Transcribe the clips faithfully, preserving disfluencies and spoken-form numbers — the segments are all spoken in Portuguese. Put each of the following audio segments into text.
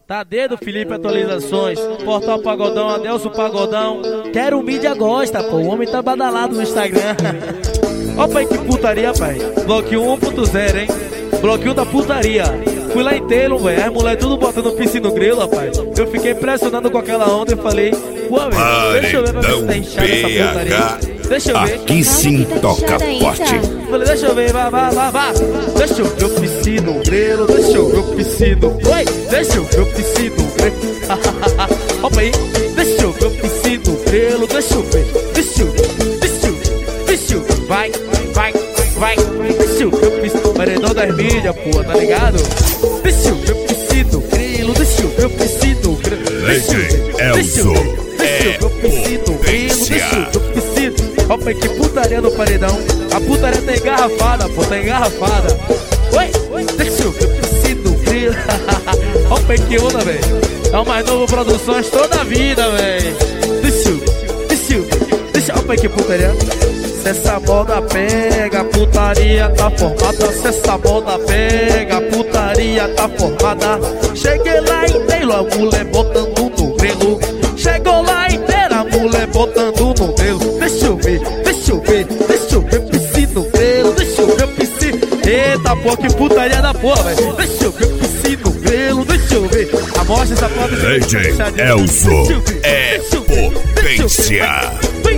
Tá dedo, Felipe Atualizações, Portal Pagodão, Adelso Pagodão. Quero mídia gosta, pô, o homem tá badalado no Instagram. Ó pai, que putaria, pai. Bloquinho um ponto zero, hein. Bloquinho da putaria. Fui lá em Taylor, velho, as mulheres tudo botando piscina no grilo, rapaz. Eu fiquei impressionado com aquela onda e falei, pô, velho, deixa eu ver pra ver se tá inchado essa putaria. Deixa eu ver. Aqui sim toca forte. Falei, deixa eu ver, vá, vá, vá, vá. Deixa eu ver o piscino no grilo, deixa eu ver o piscino. Oi, deixa eu ver o piscino no grilo. Opa aí, deixa eu ver o piscino no grilo, deixa eu ver. Deixa eu ver, deixa eu ver, deixa eu ver. Vai, vai, vai, deixa eu ver o piscino. Paredão das mídias, pô, tá ligado? Deixa eu ver o piscino no grilo, deixa eu ver o piscino no grilo. Deixa eu ver, deixa eu ver, deixa eu ver o piscino no grilo, deixa eu ver o piscino. Opa, que putaria no paredão. A putaria tá engarrafada, pô, tá engarrafada. Oi, deixa eu ver o piscino no grilo. Opa, que onda, velho. É o mais novo Produções toda a vida, velho. Deixa eu, deixa eu, deixa eu. Opa, que putaria. Se essa moda pega, a putaria tá formada. Se essa moda pega, a putaria tá formada. Cheguei lá inteiro, a mulher botando no grelo. Chegou lá inteira, a mulher botando no grelo. Deixa eu ver, deixa eu ver, deixa eu ver piscina no grelo. Deixa eu ver piscina. Eita, pô, que putaria da porra, velho. Deixa eu ver piscina no grelo, deixa eu ver. Amostra essa porra. D J Elzo é potência.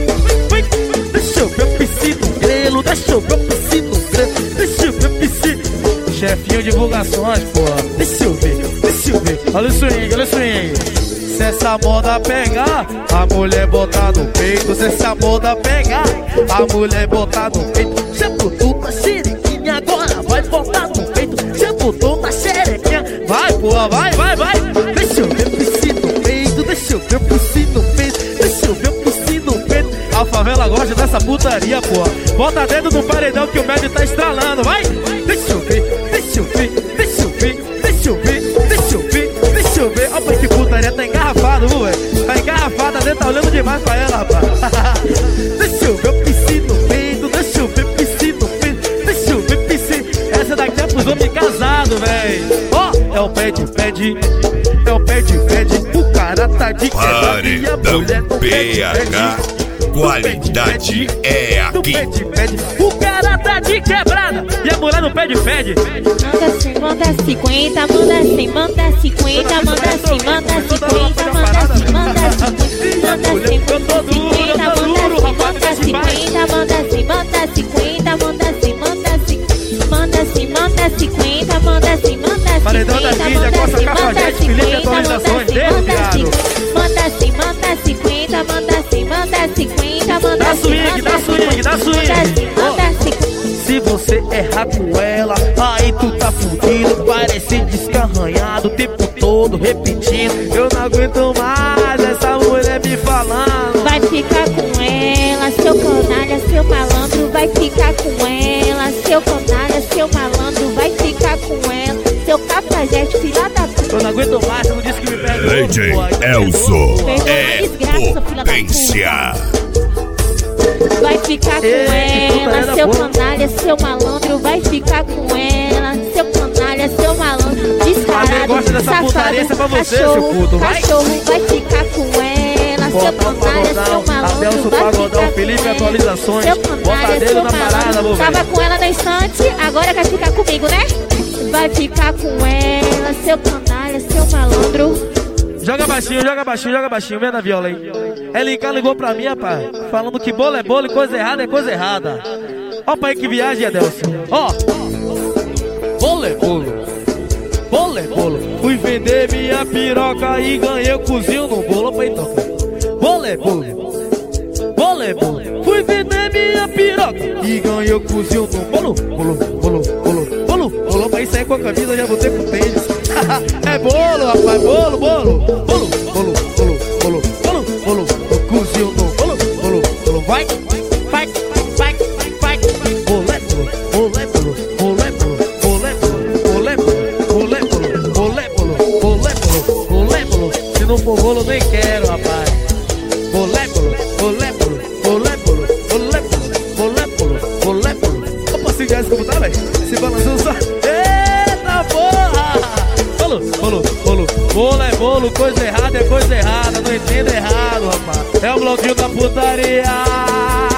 Deixa eu ver piscina no grelo, deixa eu ver piscina no grelo. Deixa eu ver piscina. Chefinho divulgações, porra. Deixa eu ver, deixa eu ver. Olha o swing, olha o swing. Se essa moda pegar, a mulher botar no peito. Se essa moda pegar, a mulher botar no peito. Já botou na xerequinha, agora vai botar no peito. Já botou na xerequinha, vai, porra, vai, vai, vai. Deixa eu ver piscina no peito, deixa eu ver piscina no peito. Deixa eu ver piscina no peito. A favela gosta dessa putaria, porra. Bota dedo no paredão que o médio tá estralando, vai. Deixa eu ver, deixa eu ver, deixa eu ver, deixa eu ver, deixa eu ver, deixa eu ver. Olha que putaria, tá engarrafado, viu, velho? Tá engarrafada, dentro, tá olhando demais pra ela, rapaz. Deixa eu ver o piscina no peito, deixa eu ver piscina no peito, deixa eu ver piscina. Essa daqui é pros homens casados, velho. Ó, oh, é o pé de pede, é o pé de pede. O cara tá de quebrada e a mulher no pé de pede. Qualidade é aqui. O cara tá de quebrada e a mulher no pé de pede. Manda cem, manda cinquenta, manda cem, manda cinquenta, manda cem, manda cinquenta, manda cem, manda cinquenta, manda cem, manda cinquenta, manda cem, manda cinquenta, manda cem, manda cinquenta, manda cem, manda cinquenta, manda cem, manda cinquenta, paredão da mídia, Costa Cafajeste, Felipe Atualizações, dele, viado. Manda cem, manda cinquenta, manda cem, manda cinquenta, manda dá swing, dá swing, dá swing. Oh, se você errar com ela, aí tu tá fudido. Parece descarranhado o tempo todo repetindo. Eu não aguento mais essa mulher me falando. Vai ficar com ela, seu canalha, seu malandro. Vai ficar com ela, seu canalha, seu malandro. Vai ficar com ela, seu cafajeste, filha da puta. Eu não aguento mais, não disse que me pega. D J Elzo é potência. Vai ficar com Ei, ela, seu canalha, seu malandro. Vai ficar com ela, seu canalha, seu malandro. Descarado, safado, pra você, cachorro, seu puto, vai. cachorro. Vai ficar com ela, seu canalha, seu malandro. Adelso vai Pagodão, ficar Felipe com Atualizações. Seu canalha, seu malandro. Tava com ela no instante, agora quer ficar comigo, né? Vai ficar com ela, seu canalha, seu malandro. Joga baixinho, joga baixinho, joga baixinho, vem na viola aí. L K ligou pra mim, rapaz, falando que bolo é bolo e coisa errada é coisa errada. Ó pra aí que viagem, Adelso. Ó, bolo é bolo, bolo é bolo. Fui vender minha piroca e ganhei o cozinho no bolo. Ó pra aí, toca. Bolo é bolo, bolo é bolo. Fui vender minha piroca e ganhei o cozinho no bolo. Bolo, bolo, bolo, bolo, bolo. Pra aí sair com a camisa, já botei pro tênis. É bolo, rapaz, bolo, bolo, bolo, bolo, bolo, bolo, bolo, bolo, cozinho no bolo, bolo, bolo, vai, vai, vai, vai, bolé, bolo, bolé, bolo, bolé, bolo, bolé, bolo, bolé, bolo, bolé, bolo, bolé, bolo, bolé, bolo, bolé, bolo. Se não for bolo, nem quero, rapaz. Bolé, bolo, bolé, bolo, bolé, bolo, bolé, bolo, bolé, bolo, bolé, bolo. Opa, se já como tá, velho? Se balançando só. Eita porra! Bolo, bolo, bolo, Bolo é bolo, coisa errada é coisa errada. Não entendo errado, rapaz. É o bloquinho da putaria.